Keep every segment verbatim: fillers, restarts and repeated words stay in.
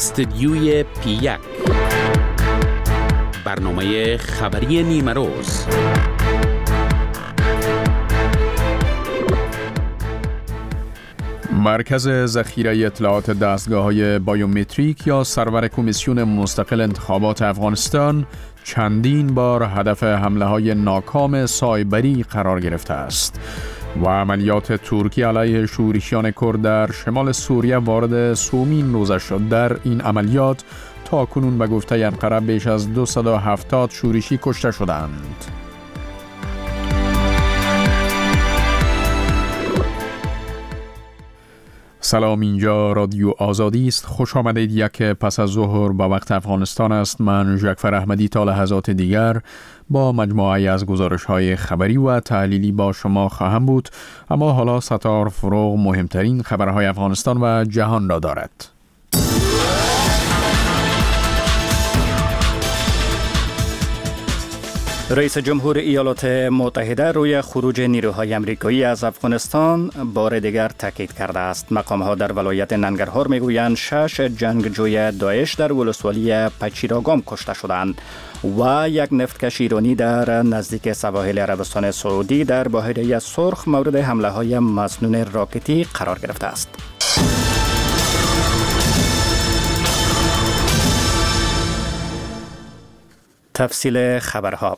استدیوی پی یک، برنامه خبری نیمه روز. مرکز ذخیره اطلاعات دستگاه‌های بایومتریک یا سرور کمیسیون مستقل انتخابات افغانستان چندین بار هدف حمله‌های ناکام سایبری قرار گرفته است و عملیات ترکیه علیه شورشیان کرد در شمال سوریه وارد سومین روزه شد. در این عملیات تا کنون به گفته انقره بیش از دویست و هفتاد شورشی کشته شدند. سلام، اینجا رادیو آزادی است. خوش آمدید. یک پس از ظهر با وقت افغانستان است. من جعفر احمدی تا لحظات دیگر با مجموعه از گزارش‌های خبری و تحلیلی با شما خواهم بود، اما حالا ستار فروغ مهمترین خبرهای افغانستان و جهان را دارد. رئیس جمهور ایالات متحده روی خروج نیروهای آمریکایی از افغانستان بار دیگر تاکید کرده است. مقام‌ها در ولایت ننگرهار میگویند شش جنگجوی داعش در ولسوالی پچیراگام کشته شدند و یک نفتکش ایرانی در نزدیک سواحل عربستان سعودی در بحیره سرخ مورد حمله‌های مسنون راکتی قرار گرفته است. تفصیل خبرها.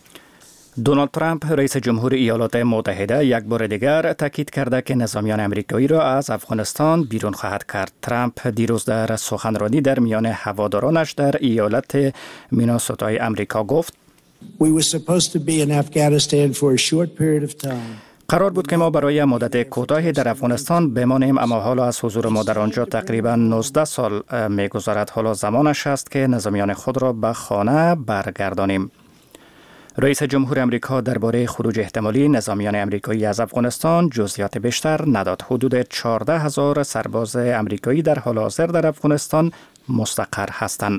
دونالد ترامپ رئیس جمهور ایالات متحده یک بار دیگر تاکید کرده که نظامیان آمریکایی را از افغانستان بیرون خواهد کرد. ترامپ دیروز در سخنرانی در میان هوادارانش در ایالت میناسوتای آمریکا گفت: We were supposed to be in Afghanistan for a short period of time. قرار بود که ما برای مدت کوتاهی در افغانستان بمانیم، اما حالا از حضور ما در آنجا تقریبا نوزده سال می‌گذرد. حالا زمانش است که نظامیان خود را به خانه برگردانیم. رئیس جمهور آمریکا درباره خروج احتمالی نظامیان آمریکایی از افغانستان جزئیات بیشتر نداد. حدود چهارده هزار سرباز آمریکایی در حال حاضر در افغانستان مستقر هستند.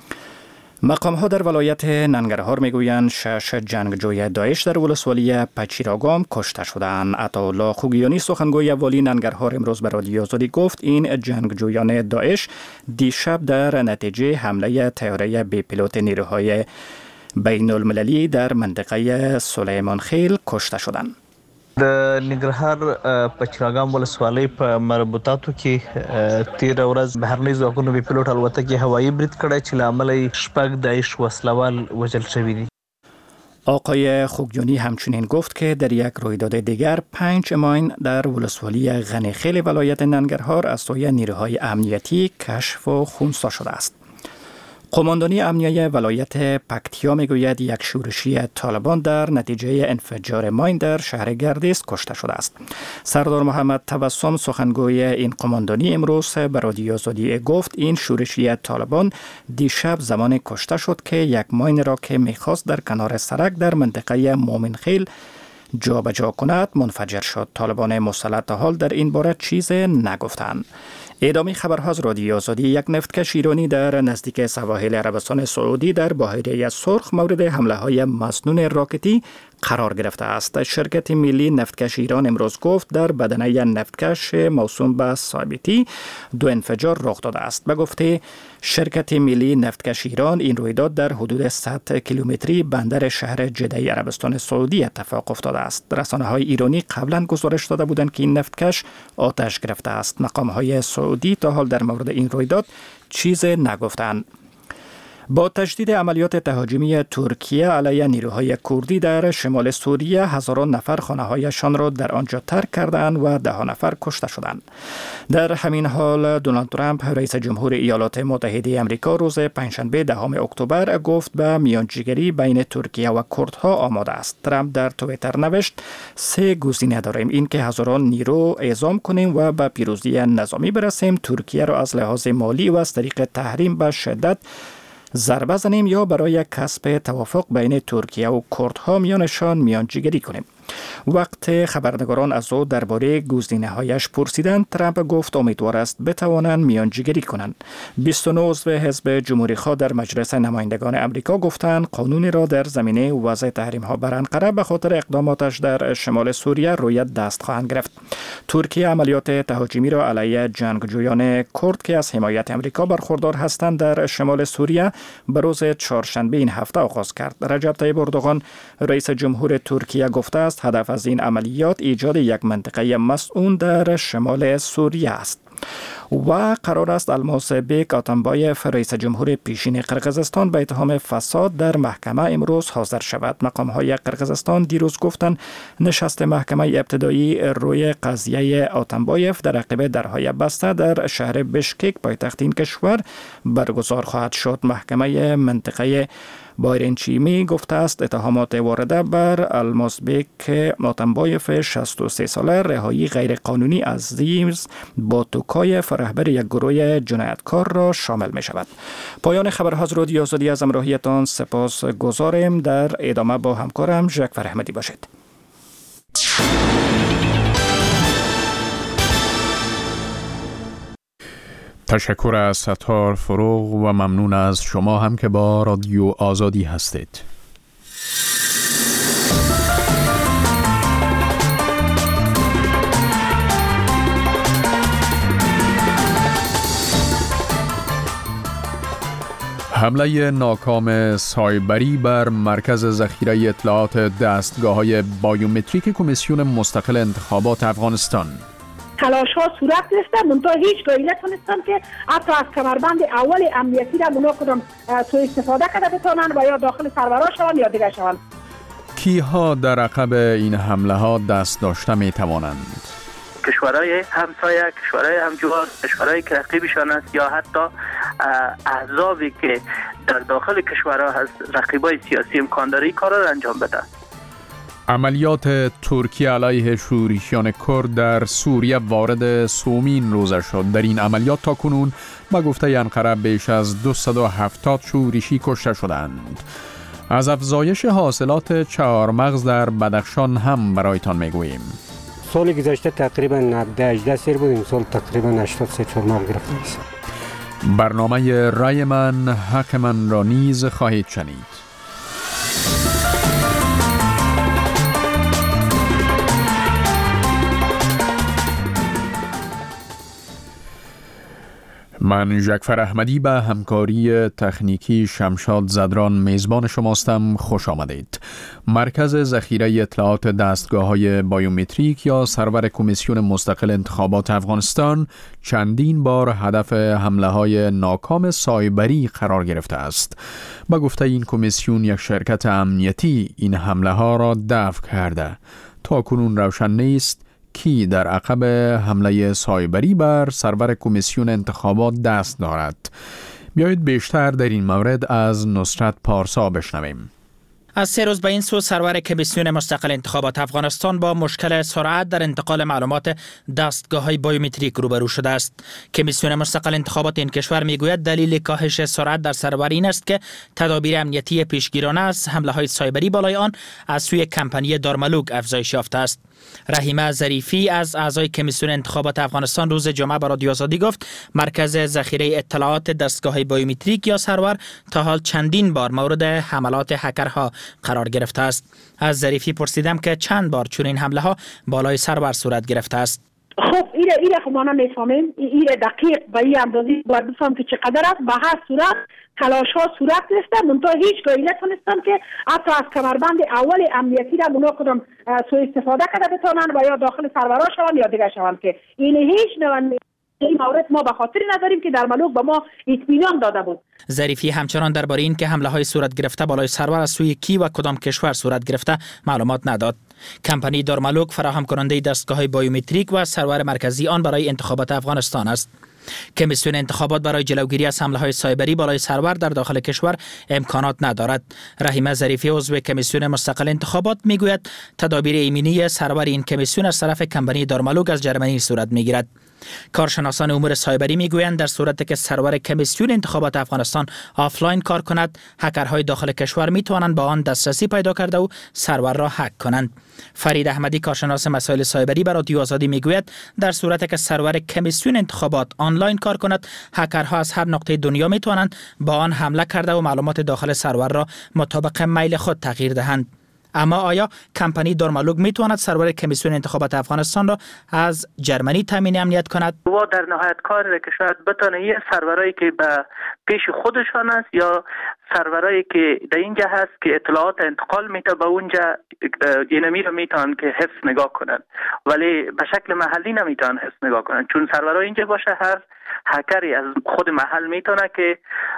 مقام‌ها در ولایت ننگرهار میگویند شش جنگجوی داعش در ولسوالی پچیراگام کشته شدند. عطاالله خوگیانی سخنگوی والی ننگرهار امروز به رادیو آزادی گفت این جنگجویان داعش دیشب در نتیجه حمله طیاره بی پیلوت نیروهای بین المللی در منطقه سلیمان خیل کشته شدند. د ننګرهار پچراګام ولسوالۍ په مربوطاتو کې تیر ورځ بهرنی ځواکونو بي پیلوټ الوتکې هوایي برید کړی چې له امله شپږ داعش وسلوال وژل شوي دي. آقای خوگیانی همچنین گفت که در یک رویداد دیگر پنج ماین در ولسوالی غنیخیل ولایت ننگرهار از سوی نیروهای امنیتی کشف و خونسا شده است. قماندانی امنیه ولایت پکتیا میگوید یک شورشی طالبان در نتیجه انفجار ماین در شهر گردیز کشته شده است. سردار محمد تبسم سخنگوی این قماندانی امروز به رادیو آزادی گفت این شورشی طالبان دیشب زمان کشته شد که یک ماین را که میخواست در کنار سرک در منطقه مومنخیل جا به جا کند منفجر شد. طالبان مسلط تا حال در این باره چیز نگفتند. ادامه خبرها از رادیو آزادی. یک نفتکش ایرانی در نزدیک سواحل عربستان سعودی در بحیره سرخ مورد حمله‌های مسنون راکتی قرار گرفته است. شرکت ملی نفتکش ایران امروز گفت در بدنه نفتکش موسوم به ثابتی دو انفجار رخ داده است. به گفته شرکت ملی نفتکش ایران این رویداد در حدود صد کیلومتری بندر شهر جده عربستان سعودی اتفاق افتاده است. رسانه‌های ایرانی قبلا گزارش داده بودند که این نفتکش آتش گرفته است. مقام‌های سعودی تا حال در مورد این رویداد چیز نگفتند. با تجدید عملیات تهاجمی ترکیه علیه نیروهای کردی در شمال سوریه هزاران نفر خانه‌هایشان را در آنجا ترک کردند و ده نفر کشته شدند. در همین حال دونالد ترامپ رئیس جمهور ایالات متحده آمریکا روز پنجشنبه دهم اکتبر گفت به میانجیگری بین ترکیه و کردها آماده است. ترامپ در توییتر نوشت سه گزینه داریم: این که هزاران نیرو اعزام کنیم و به پیروزی نظامی برسیم، ترکیه را از لحاظ مالی و از طریق تحریم به شدت ضربه زنیم، یا برای کسب توافق بین ترکیه و کردها میانشان میانجیگری کنیم. وقت خبرنگاران از او درباره گزینه‌هایش پرسیدند، ترامپ گفت امیدوار است بتوانند میانجیگری کنند. بیست و نه عضو حزب جمهوری‌خواه در مجلس نمایندگان امریکا گفتند قانونی را در زمینه وضع تحریم‌ها بر انقره به خاطر اقداماتش در شمال سوریه روی دست خواهند گرفت. ترکیه عملیات تهاجمی را علیه جنگجویان کرد که از حمایت امریکا برخوردار هستند در شمال سوریه به روز چهارشنبه این هفته آغاز کرد. رجب طیب اردوغان رئیس جمهور ترکیه گفته است هدف از این عملیات ایجاد یک منطقه مسئول در شمال سوریه است. و قرار است الماس بیک آتامبایف رئیس جمهور پیشین قرقیزستان به اتهام فساد در محکمه امروز حاضر شود. مقام‌های قرقیزستان دیروز گفتند نشست محکمه ابتدایی روی قضیه آتامبایف در عقب درهای بسته در شهر بشکک پایتخت این کشور برگزار خواهد شد. محکمه منطقه بایرنچیمی گفته است اتهامات وارده بر المازبک آتامبایف شصت و سه ساله رهایی غیرقانونی از زیرز با توکایف رهبر یک گروه جنایتکار را شامل می شود. پایان خبرها از رادیو آزادی، از همراهیتان سپاس گزارم. در ادامه با همکارم ژاکفر احمدی باشید. تشکر از ستار فروغ و ممنون از شما هم که با رادیو آزادی هستید. حمله ناکام سایبری بر مرکز ذخیره اطلاعات دستگاه‌های بایومتریک کمیسیون مستقل انتخابات افغانستان. تلاش ها صورت گرفته، منتها هیچگاه نتونستن که حتی از کمربند اول امنیتی را اونا کدام سوء استفاده کرده بتونن و یا داخل سرورها شوند یا دیگه شوند. کیها در عقب این حمله ها دست داشته می توانند؟ کشورهای همسایه، کشورهای همجوار، کشورهایی که رقیبشان است یا حتی احزابی که در داخل کشورها هست رقیبای سیاسی امکان داره این کار را انجام بده. عملیات ترکیه علیه شورشیان کرد در سوریه وارد سومین روزه شد. در این عملیات تا کنون به گفته انقره بیش از دویست و هفتاد شورشی کشته شدند. از افزایش حاصلات چهارمغز در بدخشان هم برایتان میگوییم. سال گذشته تقریبا نود هجده سیر بودیم، سال تقریبا هشتاد سه چهارمغز گرفتیم. برنامه رای من حق من را نیز خواهید شنید. من ژاکفر احمدی به همکاری تکنیکی شمشاد زدران میزبان شماستم. خوش آمدید. مرکز ذخیره اطلاعات دستگاه‌های بایومتریک یا سرور کمیسیون مستقل انتخابات افغانستان چندین بار هدف حمله‌های ناکام سایبری قرار گرفته است. با گفته این کمیسیون یک شرکت امنیتی این حمله‌ها را دفع کرده. تا کنون روشن نیست کی در عقب حمله سایبری بر سرور کمیسیون انتخابات دست دارد. بیایید بیشتر در این مورد از نصرت پارسا بشنویم. از سه روز به این سو سرور کمیسیون مستقل انتخابات افغانستان با مشکل سرعت در انتقال معلومات دستگاه‌های بایومتریک روبرو شده است. کمیسیون مستقل انتخابات این کشور میگوید دلیل کاهش سرعت در سرور این است که تدابیر امنیتی پیشگیرانه از حمله‌های سایبری بالای آن از سوی کمپانی دارملوک افزایش یافته است. رحیمه ظریفی از اعضای کمیسیون انتخابات افغانستان روز جمعه به رادیو آزادی گفت مرکز ذخیره اطلاعات دستگاه بایومتریک یا سرور تا حال چندین بار مورد حملات هکرها قرار گرفته است. از ظریفی پرسیدم که چند بار چنین حمله ها بالای سرور صورت گرفته است. خب ایره ایره خب ما نمیفهمیم، ایره دقیق به این اندازی باید بفهم که چقدر است. به هر صورت تلاش ها صورت گرفته، منتها هیچگاه نتونستن که حتی از کمربند اول امنیتی را اونا کدام سوء استفاده کرده بتونن و یا داخل سرورها شوند یا دیگه شوند که این هیچ نوع این مورد ما به خاطر نداریم که در ملوک به ما اطمینان داده بود. ظریفی همچنان درباره این که حمله های صورت گرفته بالای سرور از سوی کی و کدام کشور صورت گرفته معلومات نداد. کمپانی دارملوک فراهم کننده دستگاه های بایومتریک و سرور مرکزی آن برای انتخابات افغانستان است. کمیسیون انتخابات برای جلوگیری از حمله‌های سایبری بالای سرور در داخل کشور امکانات ندارد. رحیمه ظریفی عضو کمیسیون مستقل انتخابات میگوید تدابیر ایمنی سرور این کمیسیون از طرف کمپانی دارملوک از جرمنی صورت میگیرد. کارشناسان امور سایبری میگویند در صورتی که سرور کمیسیون انتخابات افغانستان آفلاین کار کند، هکرهای داخل کشور می توانند با آن دسترسی پیدا کرده و سرور را هک کنند. فرید احمدی کارشناس مسائل سایبری بر رادیو آزادی میگوید در صورتی که سرور کمیسیون انتخابات آنلاین کار کند، هکرها از هر نقطه دنیا می توانند با آن حمله کرده و معلومات داخل سرور را مطابق میل خود تغییر دهند. اما آیا کمپانی دارمالوگ میتواند سرور کمیسیون انتخابات افغانستان را از جرمنی تامین امنیت کند؟ و در نهایت کاری که شاید بتونه یه سرورایی که به پیش خودشان است یا سرورایی که در اینجا هست که اطلاعات انتقال میته به اونجا، اینمی رو میتونن که حفظ نگاه کنن، ولی به شکل محلی نمیتونن حفظ نگاه کنن، چون سرورها اینجا باشه هر هکری از خود محل میتونه که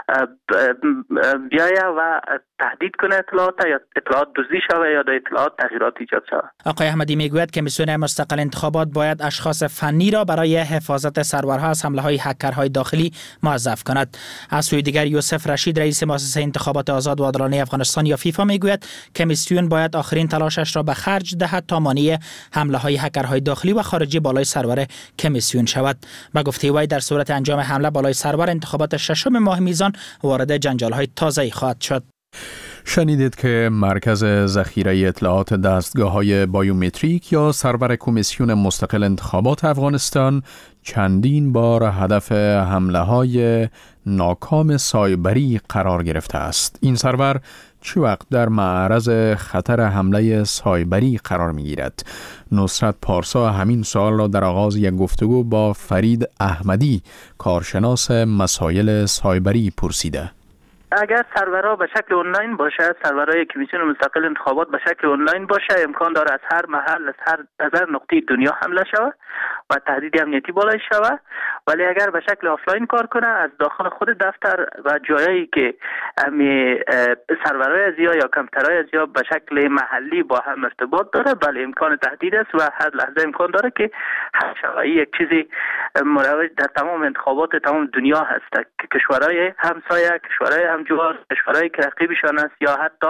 بیایه و تهدید کنه اطلاعات یا اطلاعات دزدی شوه یا در اطلاعات تغییرات ایجاد شوه. آقای احمدی میگوید که کمیسیون مستقل انتخابات باید اشخاص فنی را برای حفاظت سرورها از حمله های هکرهای داخلی موظف کند. از سوی دیگر یوسف رشید رئیس مؤسسه انتخابات آزاد و عادلانه افغانستان یا فیفا میگوید کمیسیون باید آخرین تلاشش را به خرج دهد تا مانع حمله های هکرهای داخلی و خارجی بالای سرور کمیسیون شود. با گفته وی در صورت انجام حمله بالای سرور، انتخابات ششم ماه میزان وارد جنجال‌های تازه‌ای خواهد شد. شنیدید که مرکز ذخیره اطلاعات دستگاه‌های بایومتریک یا سرور کمیسیون مستقل انتخابات افغانستان چندین بار هدف حمله‌های ناکام سایبری قرار گرفته است. این سرور چه وقت در معرض خطر حمله سایبری قرار می‌گیرد؟ نصرت پارسا همین سوال را در آغاز یک گفتگو با فرید احمدی کارشناس مسائل سایبری پرسیده. اگر سرورها به شکل آنلاین باشه، سرورهای کمیسیون مستقل انتخابات به شکل آنلاین باشه، امکان داره از هر محل از هر از هر نقطه دنیا حمله شود و تهدید امنیتی بالای شود. ولی اگر به شکل آفلاین کار کنه، از داخل خود دفتر و جایی که امی سرورهای از یا کامپیوترهای از یا به شکل محلی با هم ارتباط داره، بله امکان تهدید است و هر لحظه امکان داره که حمله شود. یک چیزی مروج در تمام انتخابات تمام دنیا هست که کشورهای همسایه، کشورهای همجوار، کشورهایی که رقیبشان است یا حتی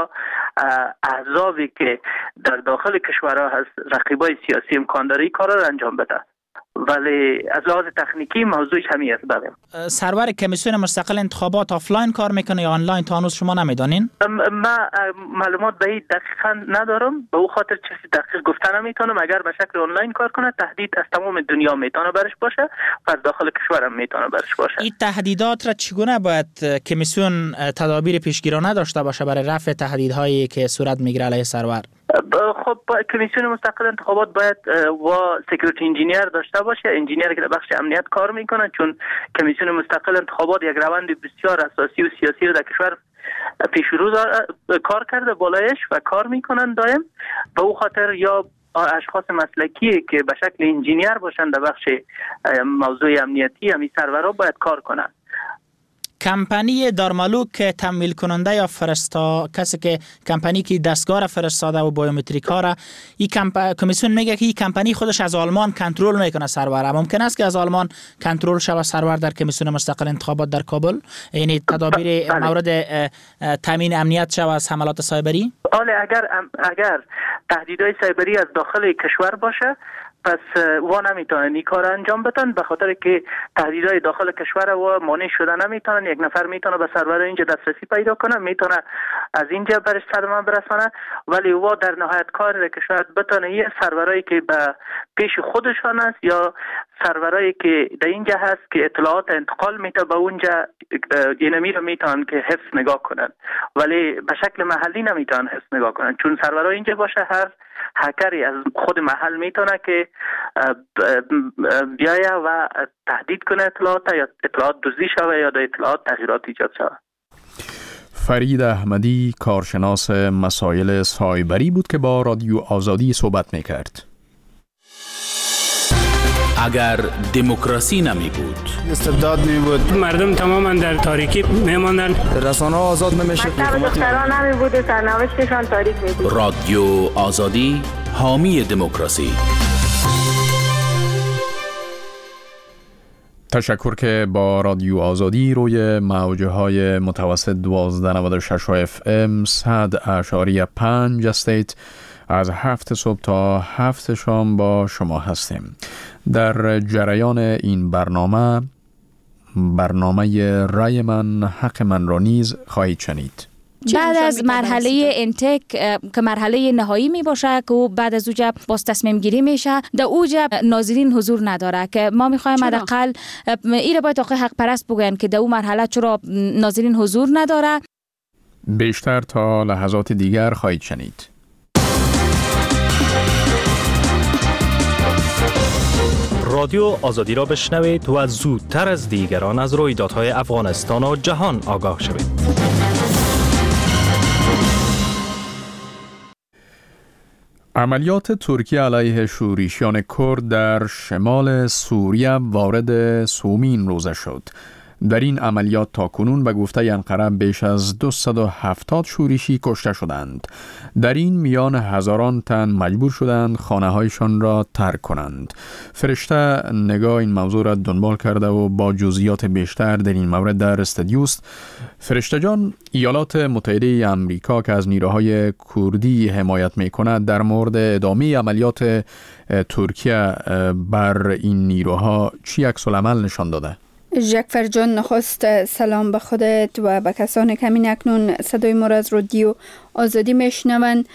احزابی که در داخل کشورها هست رقیبای سیاسی امکان داره این کارا را انجام بده. ولی از لحاظ تکنیکی موضوعش همین است. بله. سرور کمیسیون مستقل انتخابات آفلاین کار میکنه یا آنلاین؟ تا هنوز شما نمیدانین؟ ما معلومات به این دقیقاً ندارم، به او خاطر چیزی دقیق گفتن نمیتونم. اگر به شکل آنلاین کار کنه، تهدید از تمام دنیا میتونه برش باشه و از داخل کشورم میتونه برش باشه. این تهدیدات را چگونه باید کمیسیون تدابیر پیشگیرانه داشته باشه برای رفع تهدیدهایی که صورت میگیره علیه سرور؟ خب کمیسیون مستقل انتخابات باید و سکیوریتی انجینیر داشته باشه، انجینیر که در بخش امنیت کار میکنه، چون کمیسیون مستقل انتخابات یک روند بسیار اساسی و سیاسی رو در کشور پیش رو کار کرده بالایش و کار میکنن دائم. به او خاطر یا اشخاص مسلکی که به شکل انجینیر باشن در بخش موضوع امنیتی همین سرورها باید کار کنن. کمپانی دارمالوگ که تمویل کننده یا فرستا کسی که کمپانی که دستگاه را فرستاده و بایومتریک ها را، این کمپ... کمیسیون میگه که این کمپانی خودش از آلمان کنترل میکنه سرور. ممکن است که از آلمان کنترل شود سرور در کمیسیون مستقل انتخابات در کابل؟ یعنی تدابیر بله. مورد تامین امنیت شود از حملات سایبری؟ بله، اگر اگر تهدیدهای سایبری از داخل کشور باشه، پس وا نمیتونن این کار انجام بدن، به خاطر که تهدیدهای داخل کشور و مانع شده نمیتونن. یک نفر میتونه به سرور اینجا دسترسی پیدا کنه، میتونه از اینجا برش صدمه برسانه، ولی وا در نهایت کار که شاید بتونه یه سرورایی که به پیش خودشان است یا سرورایی که در اینجا هست که اطلاعات انتقال میته به اونجا، اینمی رو میتونن که حفظ نگاه کنن، ولی به شکل محلی نمیتونن حفظ نگاه کنن، چون سرورها اینجا باشه هر هکری از خود محل میتونه که بیایه و تهدید کنه اطلاعات یا اطلاعات دزدی شوه یا در اطلاعات تغییرات ایجاد شوه. فرید احمدی کارشناس مسائل سایبری بود که با رادیو آزادی صحبت میکرد. اگر دموکراسی نمی بود، استبداد می بود، مردم تماما در تاریکی می ماندن، رسانه ها آزاد نمی شد، دختران نمی بود، سرنوشتشان تاریک می بود. رادیو آزادی حامی دموکراسی. تشکر که با رادیو آزادی روی موجه های متوسط دوازده نود و شش اف ام صد اشاری پنج استیت از هفت صبح تا هفت شام با شما هستیم. در جریان این برنامه برنامه رای من حق من را نیز خواهید شنید. بعد از مرحله انتک که مرحله نهایی می باشه که بعد از اوجا باز تصمیم گیری میشه، در اوجا ناظرین حضور نداره که ما میخوایم حداقل این باید آخه حق پرست بگن که در اون مرحله چرا ناظرین حضور نداره. بیشتر تا لحظات دیگر خواهید شنید. رادیو آزادی را بشنوید و زودتر از دیگران از رویدادهای افغانستان و جهان آگاه شوید. عملیات ترکیه علیه شورشیان کرد در شمال سوریه وارد سومین روزه شد. در این عملیات تاکنون به گفته انقره بیش از دویست و هفتاد شورشی کشته شدند. در این میان هزاران تن مجبور شدند خانه‌هایشان را ترک کنند. فرشته نگاه این موضوع را دنبال کرده و با جزئیات بیشتر در این مورد در استودیوست. فرشته جان، ایالات متحده آمریکا که از نیروهای کردی حمایت می‌کند در مورد ادامه عملیات ترکیه بر این نیروها چی عکس‌العمل نشان داده؟ ژکفر جان، نخست سلام به خودت و به کسانی که همین اکنون صدای ما را از رادیو آزادی میشنوند.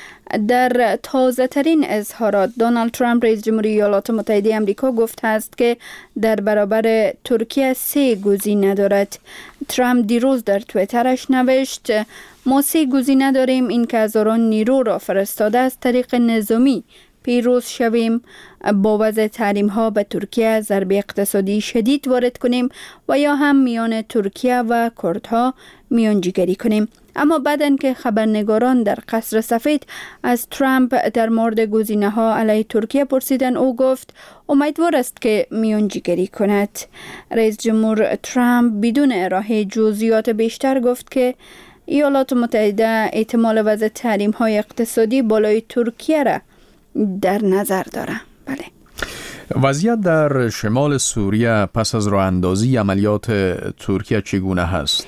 در تازه ترین اظهارات دونالد ترامپ رئیس جمهوری ایالات متحده آمریکا گفته است که در برابر ترکیه سه گزینه دارد. ترامپ دیروز در توییترش نوشت ما سه گزینه داریم، این که هزاران نیرو را فرستاده از طریق نظامی پیروز شویم، با وضع تحریم ها به ترکیه ضربه اقتصادی شدید وارد کنیم و یا هم میان ترکیه و کردها میانجیگری کنیم. اما بعدن که خبرنگاران در قصر سفید از ترامپ در مورد گزینه ها علیه ترکیه پرسیدن، او گفت امیدوار است که میانجیگری کند. رئیس جمهور ترامپ بدون ارائه جزئیات بیشتر گفت که ایالات متحده احتمال وضع تحریم های اقتصادی بالای ترکیه را در نظر داره. بله. وضعیت در شمال سوریه پس از راه اندازی عملیات ترکیه چگونه هست؟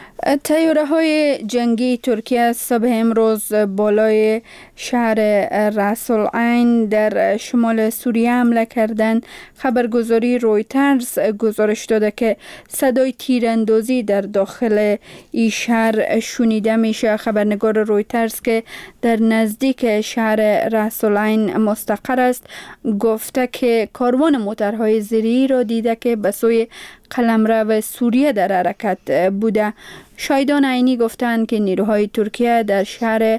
طیاره های جنگی ترکیه صبح امروز بالای شهر راس العین در شمال سوریه حمله کردند. خبرگزاری رویترز گزارش داده که صدای تیراندازی در داخل این شهر شنیده میشه. خبرنگار رویترز که در نزدیک شهر راس العین مستقر است گفته که کاروان موترهای زیری را دیده که به سوی قلمرو سوریه در حرکت بوده. شاهدان عینی گفتند که نیروهای ترکیه در شهر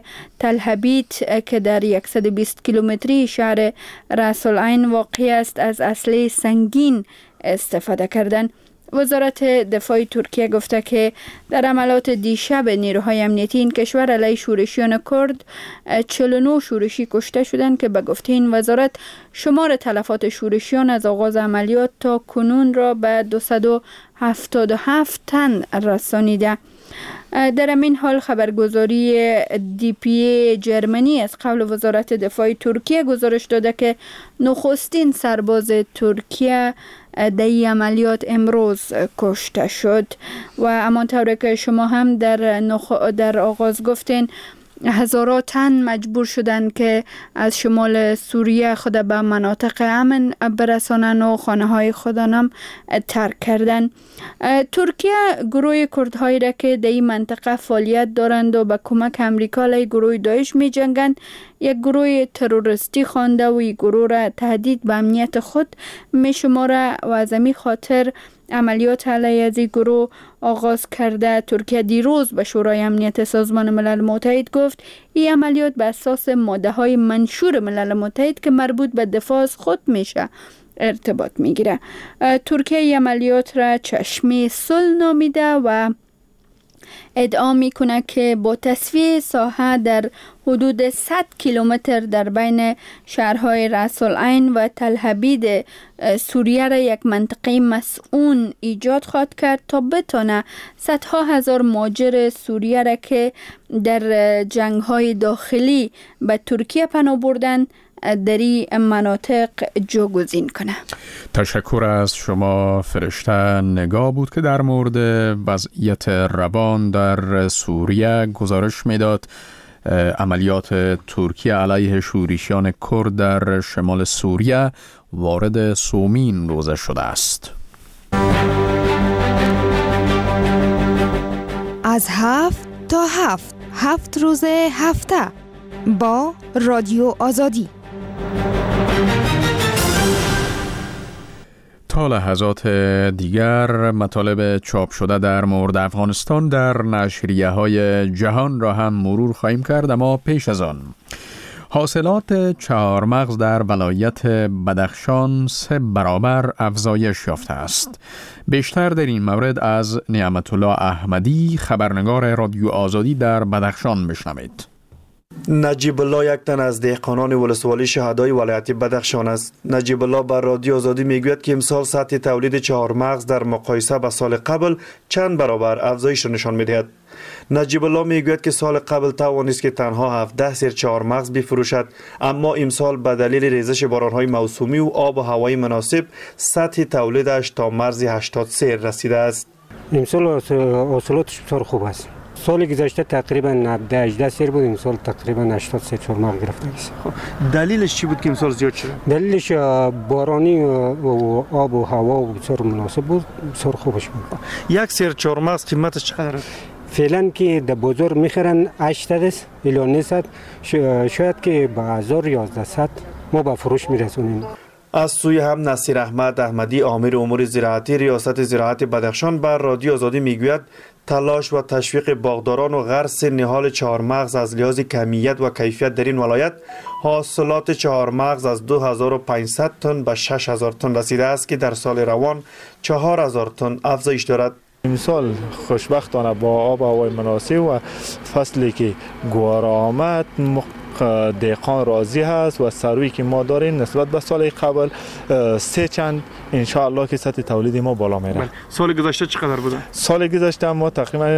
تل‌حبیت که در صد و بیست کیلومتری شهر راس العین واقع است از اسلحه سنگین استفاده کردند. وزارت دفاع ترکیه گفته که در عملیات دیشب نیروهای امنیتی این کشور علیه شورشیان کرد چهل و نه شورشی کشته شدند که به گفته این وزارت شمار تلفات شورشیان از آغاز عملیات تا کنون را به دویست و هفتاد و هفت تن رسانیده. در این حال خبرگزاری دی پی ای جرمنی از قول وزارت دفاع ترکیه گزارش داده که نخستین سرباز ترکیه در این عملیات امروز کشته شد و همانطور که شما هم در, نخ... در آغاز گفتین هزاران تن مجبور شدند که از شمال سوریه خود به مناطق امن برسانند و خانه های خودانم ترک کردند. ترکیه گروه کردهایی را که در این منطقه فعالیت دارند و به کمک امریکا علیه گروه داعش می جنگند یک گروه تروریستی خوانده و این گروه را تهدید به امنیت خود می شماره و از همین خاطر عملیات علیه از این گروه آغاز کرده. ترکیه دیروز به شورای امنیت سازمان ملل متحد گفت این عملیات به اساس ماده های منشور ملل متحد که مربوط به دفاع از خود میشه ارتباط میگیره. ترکیه این عملیات را چشمه صلح نامیده و ادعا میکنه که با تصفیه ساحه در حدود صد کیلومتر در بین شهرهای راس العین و تل‌حبیب سوریه را یک منطقه مسئول ایجاد خواهد کرد تا بتونه صدها هزار مهاجر سوریه را که در جنگ‌های داخلی به ترکیه پناه بردند در این مناطق جاگزین کنه. تشکر از شما فرشته نگاه بود که در مورد وضعیت روان در سوریه گزارش میداد. عملیات ترکیه علیه شورشیان کرد در شمال سوریه وارد سومین روزه شده است. از هفت تا هفت هفت روز هفته با رادیو آزادی. تا لحظات دیگر مطالب چاپ شده در مورد افغانستان در نشریه های جهان را هم مرور خواهیم کرد، اما پیش از آن حاصلات چهارمغز در ولایت بدخشان سه برابر افزایش یافته است. بیشتر در این مورد از نعمت الله احمدی، خبرنگار رادیو آزادی در بدخشان بشنوید. نجیب الله یک تن از دهقانان ولسوالی شهدای ولایت بدخشان است. نجیب الله بر رادیو آزادی میگوید که امسال سطح تولید چهارمغز در مقایسه با سال قبل چند برابر افزایش را نشان می‌دهد. نجیب الله میگوید که سال قبل توانست که تنها هفده سیر چهارمغز بفروشد، اما امسال به دلیل ریزش باران‌های موسمی و آب و هوای مناسب سطح تولیدش تا مرز هشتاد سیر رسیده است. امسال حاصلاتش بسیار خوب است. سال گذشته تقریبا نود هجده سیر بود، امسال تقریبا هشتاد سیر چهارمغز گرفته است. دلیلش چی بود که امسال زیاد شد؟ دلیلش بارانی و آب و هوا بسیار مناسب بود، بسیار خوبش بود. یک سیر چهارمغز قیمتش چقدر است؟ فعلا که در بازار میخرن هشتصد است الی نهصد، شاید که به هزار یازده ما به فروش میرسونیم. از سوی هم نصیر احمد احمدی، امیر امور زراعتی ریاست زراعت بدخشان، بر رادیو آزادی میگوید تلاش و تشویق باغداران و غرس نهال چهارمغز از لحاظ کمیت و کیفیت در این ولایت حاصلات چهارمغز از دو هزار و پانصد تن به شش هزار تن رسیده است که در سال روان چهار هزار تن افزایش دارد. امسال خوشبختانه با آب و هوای مناسب و فصلی که گوار آمد دهقان راضی هست و سروی که ما داریم نسبت به سال قبل سه چند انشاءالله که سطح تولید ما بالا میره. سال گذشته چقدر بوده؟ سال گذشته ما تقریبا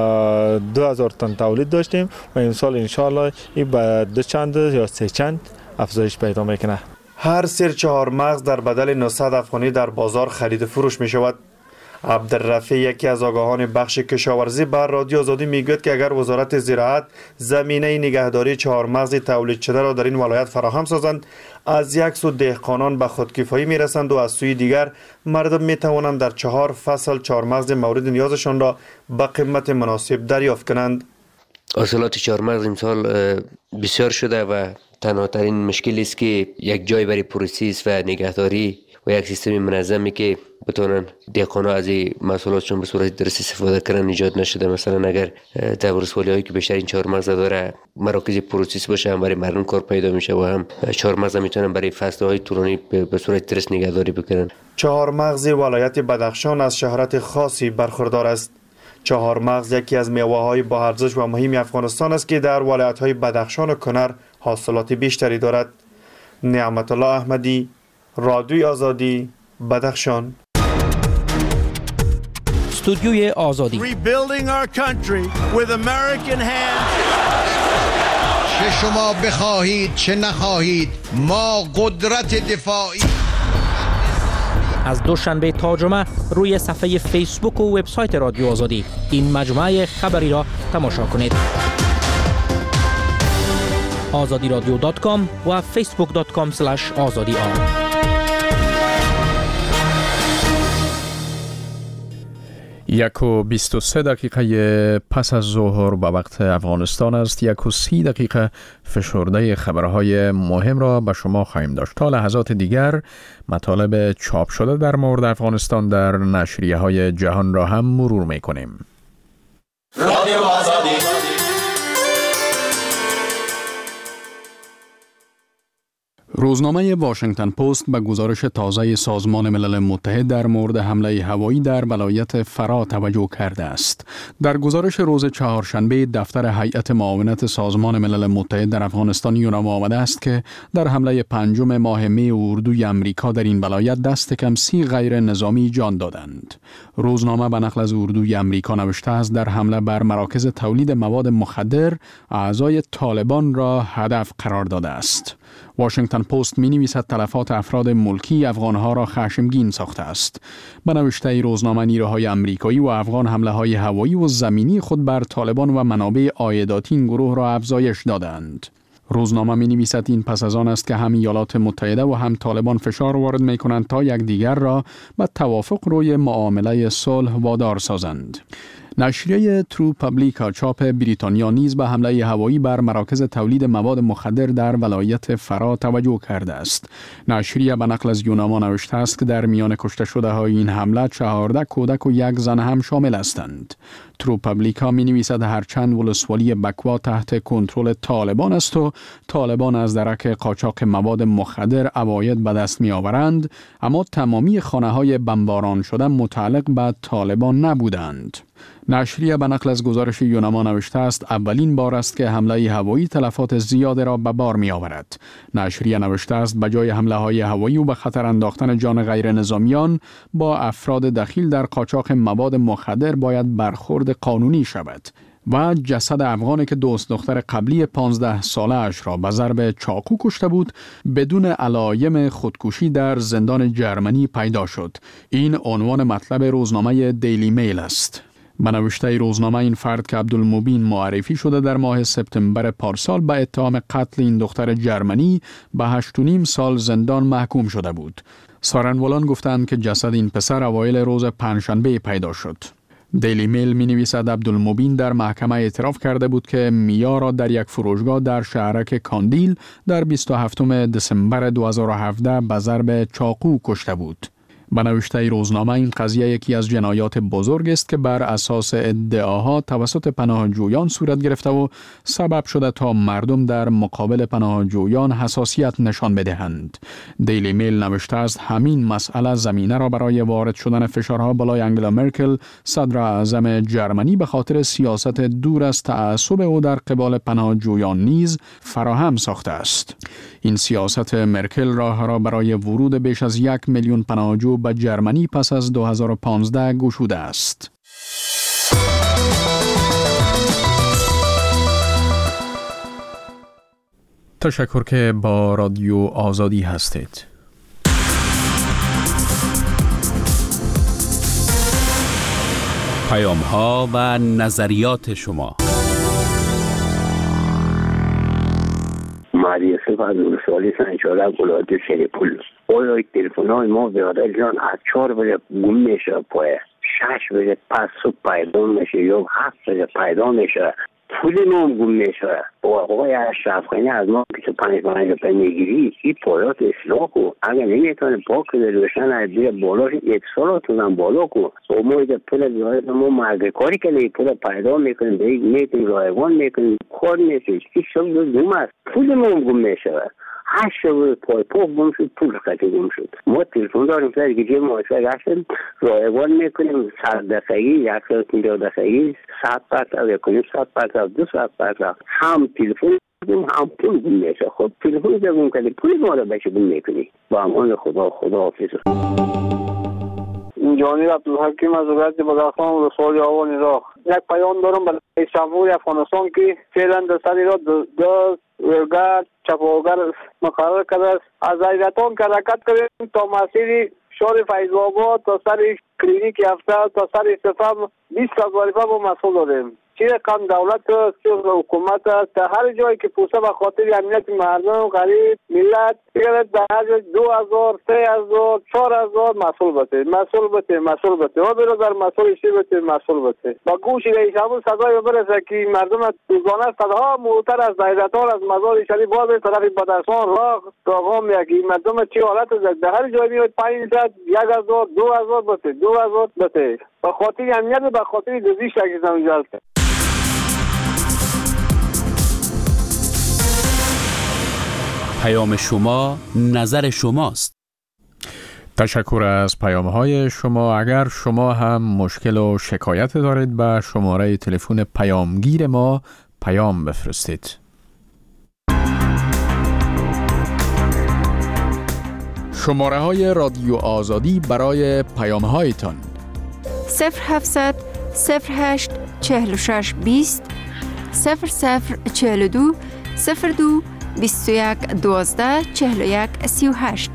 دو هزار تن تولید داشتیم و این سال انشاءالله این به دو چند یا سه چند افزایش پیدا میکنه. هر سیر چهارمغز در بدل نهصد افغانی در بازار خرید فروش می شود. عبدالرفیع یکی از آگاهان بخش کشاورزی بر رادیو آزادی میگوید که اگر وزارت زراعت زمینه نگهداری چهارمغز تولید شده را در این ولایت فراهم سازند، از یک سو دهقانان به خودکفایی میرسند و از سوی دیگر مردم میتوانند در چهار فصل چهارمغز مورد نیازشان را به قیمت مناسب دریافت کنند. حاصلات چهارمغز امسال بسیار شده و تنها ترین مشکلی است که یک جای برای پروسس و نگهداری و یک سیستم منظمی که بتونن دهقانا از محصولاتشون به صورت درست استفاده کنن ایجاد نشده. مثلا اگر در ولسوالی هایی که بیشتر این چهارمغز داره مراکز پروسس باشه، هم برای مردم کار پیدا میشه و هم چهارمغز میتونن برای فصل های طولانی به صورت درست نگهداری بکنن. چهارمغز ولایت بدخشان از شهرت خاصی برخوردار است. چهارمغز یکی از میوه های با ارزش و مهم افغانستان است که در ولایت های بدخشان و کنر حاصلات بیشتری دارد. نعمت الله احمدی، رادیوی آزادی، بدخشان. استودیوی آزادی. Rebuilding our country with American hands. چه شما بخواهید چه نخواهید ما قدرت دفاعی. از دوشنبه تا جمعه روی صفحه فیسبوک و وبسایت رادیو آزادی این مجموعه خبری را تماشا کنید. آزادی رادیو دات کام و فیسبوک دات کام اسلش آزادی آر. یک و بیست و سه دقیقه پس از ظهر به وقت افغانستان است. یک و سی دقیقه فشرده خبرهای مهم را به شما خواهیم داشت. تا لحظات دیگر مطالب چاپ شده در مورد افغانستان در نشریه های جهان را هم مرور می کنیم. رادیو آزادی. روزنامه واشنگتن پست به گزارش تازه سازمان ملل متحد در مورد حمله هوایی در ولایت فرا توجه کرده است. در گزارش روز چهارشنبه دفتر هیئت معاونت سازمان ملل متحد در افغانستان یادآور آمده است که در حمله پنجم ماه می اردوی امریکا در این ولایت دست کم سی غیر نظامی جان دادند. روزنامه به نقل از اردوی امریکا نوشته است در حمله بر مراکز تولید مواد مخدر اعضای طالبان را هدف قرار داده است. واشنگتن پست می نویسد تلفات افراد ملکی افغانها را خشمگین ساخته است. به نوشته روزنامه نیروهای امریکایی و افغان حمله های هوایی و زمینی خود بر طالبان و منابع عایداتی این گروه را افزایش دادند. روزنامه می نویسد این پس از آن است که هم ایالات متحده و هم طالبان فشار وارد می کنند تا یکدیگر را به توافق روی معامله صلح وادار سازند. نشریه ترو پابلیکا چاپ بریتانیا نیز به حمله هوایی بر مراکز تولید مواد مخدر در ولایت فرا توجه کرده است. نشریه به نقل از یوناما نوشته است که در میان کشته شده های این حمله چهارده کودک و یک زن هم شامل هستند. ترو پابلیکا می نویسد هرچند ولسوالی بکوا تحت کنترل طالبان است و طالبان از درک قاچاق مواد مخدر عواید به دست می آورند، اما تمامی خانه های بمباران شده متعلق به طالبان نبودند. نشریه به نقل از گزارش یوناما نوشته است اولین بار است که حمله هوایی تلفات زیاد را به بار می آورد. نشریه نوشته است به جای حمله های هوایی و به خطر انداختن جان غیر نظامیان با افراد دخیل در قاچاق مواد مخدر باید برخورد قانونی شود. و جسد افغانی که دوست دختر قبلی پانزده ساله اش را به ضرب چاقو کشته بود بدون علایم خودکشی در زندان جرمنی پیدا شد. این عنوان مطلب روزنامه دیلی میل است. به نوشته روزنامه این فرد که عبدالمبین معرفی شده در ماه سپتامبر پارسال به اتهام قتل این دختر جرمنی به هشت و نیم سال زندان محکوم شده بود. سارنوالان گفتند که جسد این پسر اوایل روز پنجشنبه پیدا شد. دیلی میل می نویسد عبدالمبین در محکمه اعتراف کرده بود که میا را در یک فروشگاه در شهرک کاندیل در بیست و هفتم دسامبر دو هزار و هفده به ضرب چاقو کشته بود. به نوشته روزنامه این قضیه یکی از جنایات بزرگ است که بر اساس ادعاها توسط پناهجویان صورت گرفته و سبب شده تا مردم در مقابل پناهجویان حساسیت نشان بدهند. دیلی میل نوشته است همین مسئله زمینه را برای وارد شدن فشارها بالای انگلا مرکل صدر اعظم جرمنی به خاطر سیاست دور از تعصب او در قبال پناهجویان نیز فراهم ساخته است. این سیاست مرکل راه را برای ورود بیش از یک میلیون پناهجو به جرمنی پس از دو هزار و پانزده گشوده است. تشکر که با رادیو آزادی هستید. پیام ها و نظریات شما. ماری یوسف از ولسوالی سنچاله ولایت شریپول. آیا تلفن‌های ما برادر جان از چهار بجه گم میشه پایه، شش بجه پس صبح پیدا میشه یا هفت بجه پیدا میشه، پول ما هم گم میشه. آقای اشرف خانی از ما بیست و پنج پنج روپیه میگیری، این پایات اصلاح کن. اگر نمیتونه پاک کنه روشن از بیر بالاش اتصالاتون هم بالا کن. و ما ایده پول بیاید ما مرگ کاری کنه، پول پیدا میکنیم، بیگ میکنیم، رایوان میکنیم، کار میکنیم. این شب دو دوم است، پول ما هم گم میشه. هشت شب پای پا گم شد، پول خطی گم شد. ما تلفن داریم سر که جه ماشای گشتیم رایوان میکنیم، صد دقیقی، یک ساعت پینجاه دقیقی، صد پرسد کنیم، صد پرسد، دو صد پرسد، هم تلفن هم پول گم میشه. خب تلفن ده گم کنی، پول ما را بشه گم میکنی. با امان خدا، خدا حافظ. جانی عبدالحکیم از ولایت بدخشان ولسوالی آوان عراق. یک پیام دارم برای رئیس جمهور افغانستان که فعلا در سر را دو ورگرد چپاوگر مقرر کرده است. از ایرتان که حرکت کنیم تا مسیر شهر فیض آباد تا سر کلینیک هفته تا سر استفام بیست وظیفه با مسئول داریم. چی رقم دولت چی حکومت است در هر جایی که پوسته به خاطر امنیت مردم غریب ملت دیگر در هر جای دو هزار سه هزار چهار هزار مسئول بده مسئول بده مسئول بده و برادر مسئول شی بده مسئول بده با گوش رئیس جمهور صدای برسه که مردم روزانه صدها موتر از دایره‌دار از مزار شریف باز طرف بدخشان راه پیغام میگی مردم چی حالت است در هر جایی میاد پنجصد یک هزار دو هزار بده دو هزار بده به خاطر امنیت به خاطر دوزی شکی زمینجال پیام شما نظر شماست. تشکر از پیام‌های شما. اگر شما هم مشکل و شکایت دارید به شماره تلفن پیامگیر ما پیام بفرستید. شماره های رادیو آزادی برای پیام‌هایتان صفر هفتصد صفر هشت چهل و شش بیست صفر صفر چهل و دو صفر دو بیست و یک دوازده چهل و یک سی و هشت.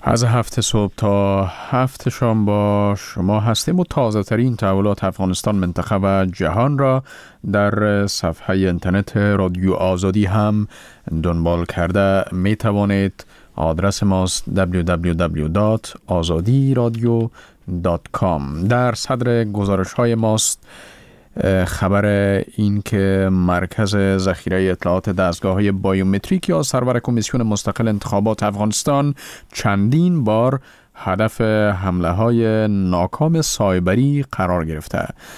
از هفت صبح تا هفت شام با شما هستیم و تازه ترین تحولات افغانستان، منطقه و جهان را در صفحه اینترنت رادیو آزادی هم دنبال کرده می توانید. آدرس ماست دبلیو دبلیو دبلیو دات آزادی رادیو دات کام. در صدر گزارش های ماست خبر این که مرکز ذخیره اطلاعات دستگاه‌های بایومتریک یا سرور کمیسیون مستقل انتخابات افغانستان چندین بار هدف حمله های ناکام سایبری قرار گرفته.